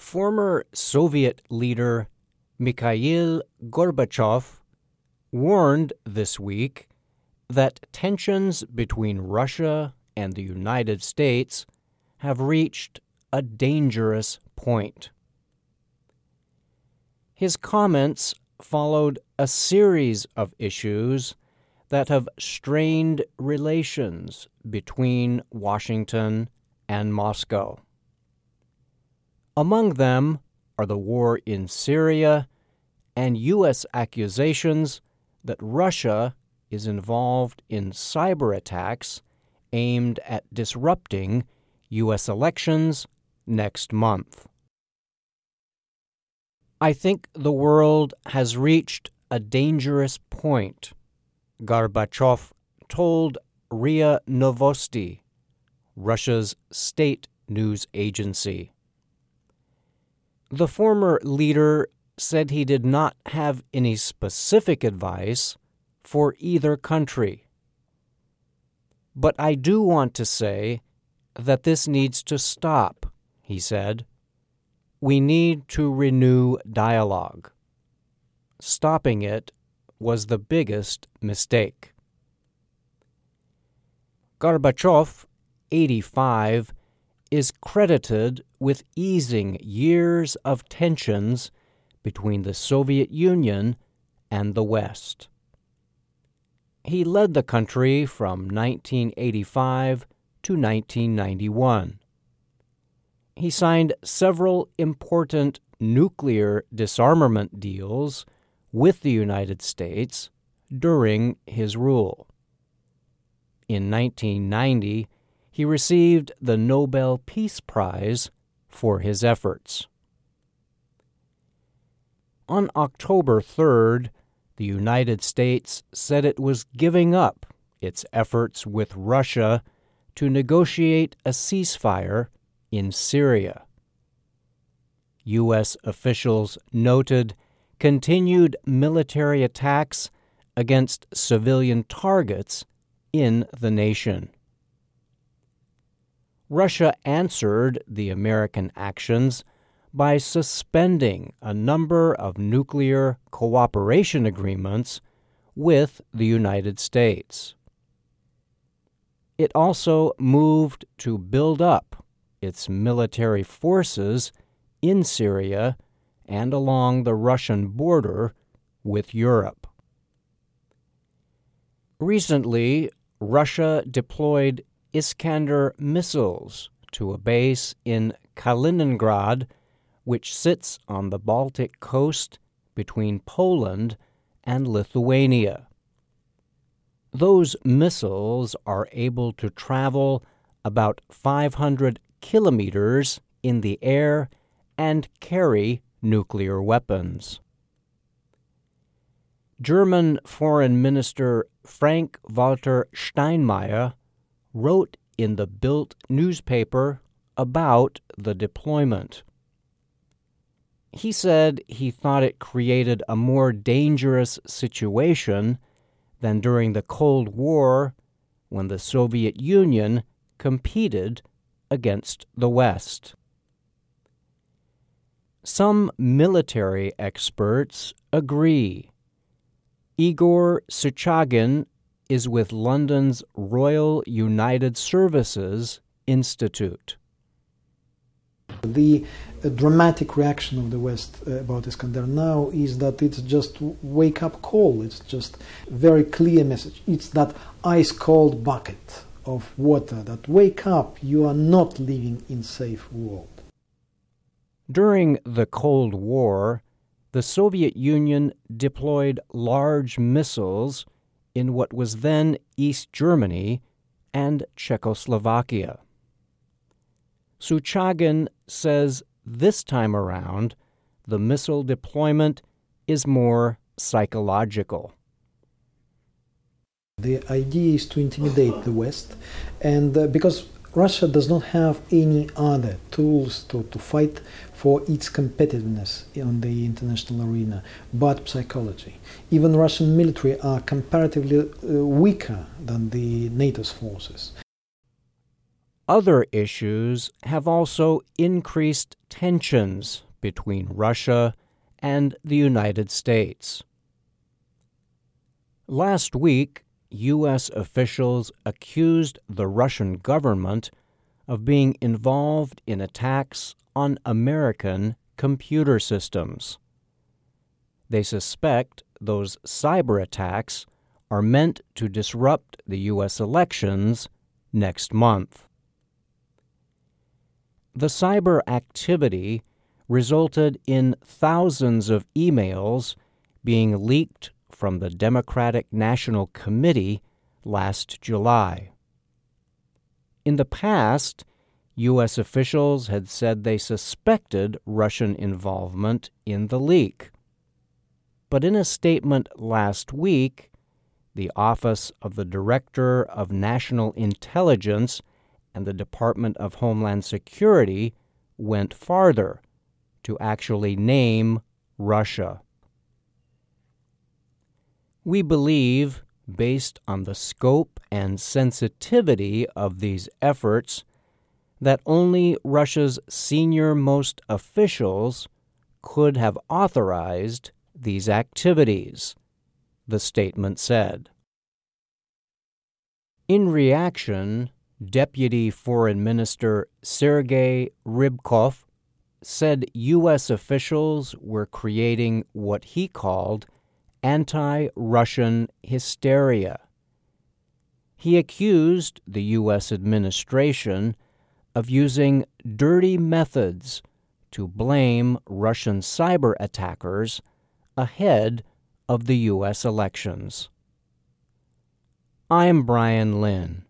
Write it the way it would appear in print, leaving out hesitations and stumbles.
Former Soviet leader Mikhail Gorbachev warned this week that tensions between Russia and the United States have reached a dangerous point. His comments followed a series of issues that have strained relations between Washington and Moscow. Among them are the war in Syria and U.S. accusations that Russia is involved in cyber attacks aimed at disrupting U.S. elections next month. I think the world has reached a dangerous point, Gorbachev told RIA Novosti, Russia's state news agency. The former leader said he did not have any specific advice for either country. But I do want to say that this needs to stop, he said. We need to renew dialogue. Stopping it was the biggest mistake. Gorbachev, 85, is credited with easing years of tensions between the Soviet Union and the West. He led the country from 1985 to 1991. He signed several important nuclear disarmament deals with the United States during his rule. In 1990, he received the Nobel Peace Prize for his efforts. On October 3rd, the United States said it was giving up its efforts with Russia to negotiate a ceasefire in Syria. U.S. officials noted continued military attacks against civilian targets in the nation. Russia answered the American actions by suspending a number of nuclear cooperation agreements with the United States. It also moved to build up its military forces in Syria and along the Russian border with Europe. Recently, Russia deployed Iskander missiles to a base in Kaliningrad, which sits on the Baltic coast between Poland and Lithuania. Those missiles are able to travel about 500 kilometers in the air and carry nuclear weapons. German Foreign Minister Frank-Walter Steinmeier wrote in the Bild newspaper about the deployment. He said he thought it created a more dangerous situation than during the Cold War, when the Soviet Union competed against the West. Some military experts agree. Igor Suchagin is with London's Royal United Services Institute. The dramatic reaction of the West about Iskander now is that it's just wake-up call. It's just very clear message. It's that ice-cold bucket of water that wake up, you are not living in safe world. During the Cold War, the Soviet Union deployed large missiles in what was then East Germany and Czechoslovakia. Suchagin says this time around, the missile deployment is more psychological. The idea is to intimidate the West, and because Russia does not have any other tools to fight for its competitiveness on the international arena, but psychology. Even Russian military are comparatively weaker than the NATO's forces. Other issues have also increased tensions between Russia and the United States. Last week, U.S. officials accused the Russian government of being involved in attacks on American computer systems. They suspect those cyber attacks are meant to disrupt the U.S. elections next month. The cyber activity resulted in thousands of emails being leaked from the Democratic National Committee last July. In the past, U.S. officials had said they suspected Russian involvement in the leak. But in a statement last week, the Office of the Director of National Intelligence and the Department of Homeland Security went farther to actually name Russia. We believe, based on the scope and sensitivity of these efforts, that only Russia's senior-most officials could have authorized these activities, the statement said. In reaction, Deputy Foreign Minister Sergei Rybkov said U.S. officials were creating what he called anti-Russian hysteria. He accused the U.S. administration of using dirty methods to blame Russian cyber attackers ahead of the U.S. elections. I'm Brian Lynn.